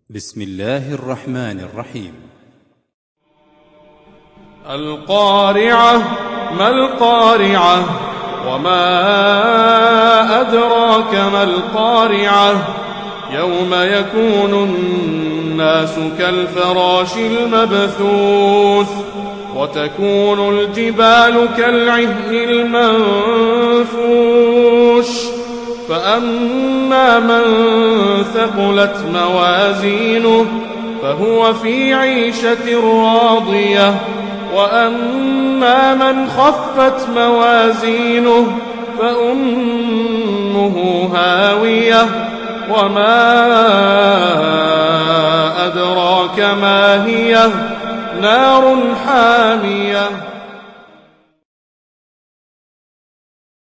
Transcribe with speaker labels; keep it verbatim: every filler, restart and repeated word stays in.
Speaker 1: بسم الله الرحمن الرحيم.
Speaker 2: القارعة. ما القارعة؟ وما أدراك ما القارعة؟ يوم يكون الناس كالفراش المبثوث وتكون الجبال كالعهن المنفوش فأما من ثقلت موازينه فهو في عيشة راضية وأما من خفت موازينه فأمه هاوية وما أدراك ما هي نار حامية.